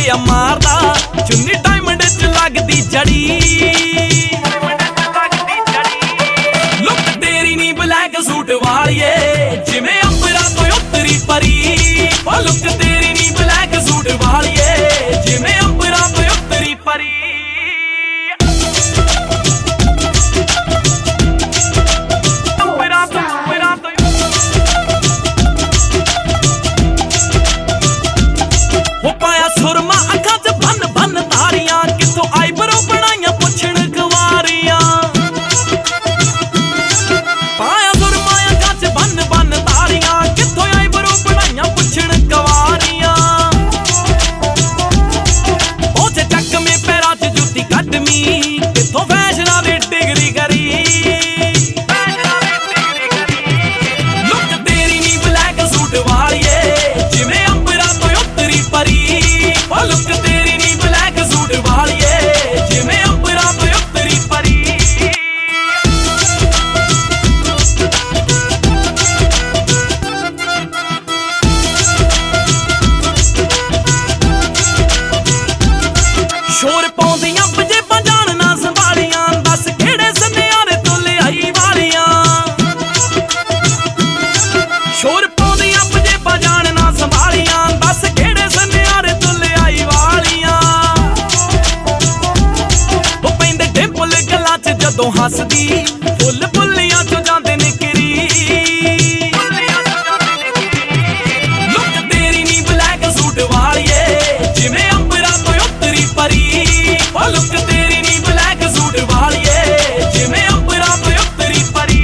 ਆ ਮਾਰਦਾ ਚੁੰਨੀ ਡਾਇਮੰਡ ਚ ਲੱਗਦੀ ਜੜੀ ਲੁੱਕ ਤੇਰੀ ਨੀ ਬਲੈਕ ਸੂਟ ਵਾਲੀਏ ਜਿਵੇਂ ਅੰਬਰਾਂ ਤੋਂ ਉਤਰੀ ਪਰੀ ਉਹ ਲੁੱਕ ਤੇਰੀ ਨੀ ਬਲੈਕ ਸੂਟ ਵਾਲੀਏ ਜਿਵੇਂ ਅੰਬਰਾਂ ਤੋਂ ਉਤਰੀ ਪਰੀ ਸੁਰਮਾ ਅੱਖਾਂ ਚ ਬੰਨ ਬੰਨ ਤਾਰੀਆਂ ਕਿੱਥੋਂ ਆਈਬਰੋ ਬਣਾਈਆਂ ਪੁੱਛਣ ਗਵਾਰੀਆਂ ਪਾਇਆ ਸੁਰਮਾ ਅੱਖਾਂ ਚ ਬੰਨ ਬੰਨ ਤਾਰੀਆਂ ਕਿੱਥੋਂ ਆਈਬਰੋ ਬਣਾਈਆਂ ਪੁੱਛਣ ਗਵਾਰੀਆਂ ਉਹ ਚ ਚੱਕਵੇਂ ਪੈਰਾਂ ਚ ਜੁੱਤੀ ਕੱਢਵੀਂ ਕਿੱਥੋਂ ਫੈਸ਼ਨਾਂ ਦੀ ਡਿਗਰੀ ਕਰੀ ਲੁੱਕ ਤੇਰੀ ਨੀ ਬਲੈਕ ਸੂਟ ਵਾਲੀਏ ਜਿਵੇਂ ਅੰਬਰਾਂ ਤੋਂ ਉਤਰੀ ਪਰੀ ਉਹ ਲੁੱਕ ਤੇਰੀ ਨੀ ਬਲੈਕ ਸੂਟ ਵਾਲੀਏ ਜਿਵੇਂ ਅੰਬਰਾਂ ਤੋਂ ਉਤਰੀ ਪਰੀ ਸ਼ੋਰ ਪਾਉਂਦੀਆਂ ਪੰਜੇਬਾਂ ਜਾਣ ਨਾ ਸੰਭਾਲੀਆਂ ਦੱਸ ਕਿਹੜੇ ਸੁਨਿਆਰੇ ਤੋਂ ਲਿਆਈ ਵਾਲੀਆਂ ਸ਼ੋਰ ਪਾਉਂਦੀਆਂ ਪੰਜੇਬਾਂ ਜਾਣ ਨਾ ਸੰਭਾਲੀਆਂ ਦੱਸ ਕਿਹੜੇ ਸੁਨਿਆਰੇ ਤੋਂ ਲਿਆਈ ਵਾਲੀਆਂ ਉਹ ਪੈਂਦੇ ਡਿੰਪਲ ਗੱਲਾਂ ਚ ਜਦੋਂ ਹੱਸਦੀ ਫੁੱਲ ਫੁੱਲੀਆਂ ਚੋਂ ਜਾਂਦੇ ਨਿਕਰੀ ਲੁੱਕ ਤੇਰੀ ਨੀ ਬਲੈਕ ਸੂਟ ਵਾਲੀਏ ਜਿਵੇਂ ਅੰਬਰਾਂ ਤੋਂ ਉਤਰੀ ਪਰੀ ਉਹ ਲੁੱਕ ਤੇਰੀ ਨੀ ਬਲੈਕ ਸੂਟ ਵਾਲੀਏ ਜਿਵੇਂ ਅੰਬਰਾਂ ਤੋਂ ਉਤਰੀ ਪਰੀ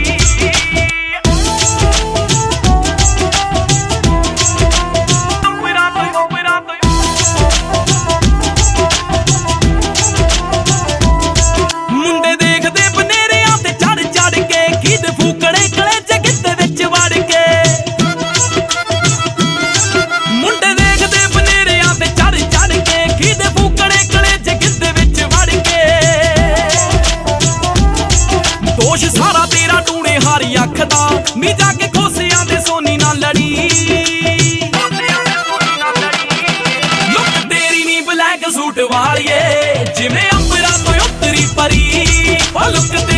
ਮੁੰਡੇ ਦੇਖਦੇ ਬਨੇਰਿਆਂ ਤੇ ਚੜ ਚੜ ਕੇ ਕਿਦ ਫੂਕੜੇ ਕਲੇ ਚ ਗਿੱਧੇ ਵਿੱਚ ਵੜ ਕੇ ਮੁੰਡੇ ਦੇਖਦੇ ਬਨੇਰਿਆਂ ਤੇ ਚੜ ਚੜ ਕੇ ਕਿਦ ਫੂਕੜੇ ਕਲੇ ਚ ਗਿੱਧੇ ਵਿੱਚ ਵੜ ਕੇ ਦੋਸ਼ ਸਾਰਾ ਤੇਰਾ ਟੂਣੇ ਹਾਰੀ ਅੱਖ ਦਾ ਨੀ ਜਾ ਕੇ ਖੋਸਿਆਂ ਦੇ ਸੋਨੀ ਨਾਲ ਲੜੀ ਲੁੱਕ ਤੇਰੀ ਨੀ ਬਲੈਕ ਸੂਟ ਵਾਲੀਏ ਜਿਵੇਂ ਅੰਬਰਾਂ ਤੋਂ ਉਤਰੀ ਪਰੀ ਉਹ ਲੁੱਕ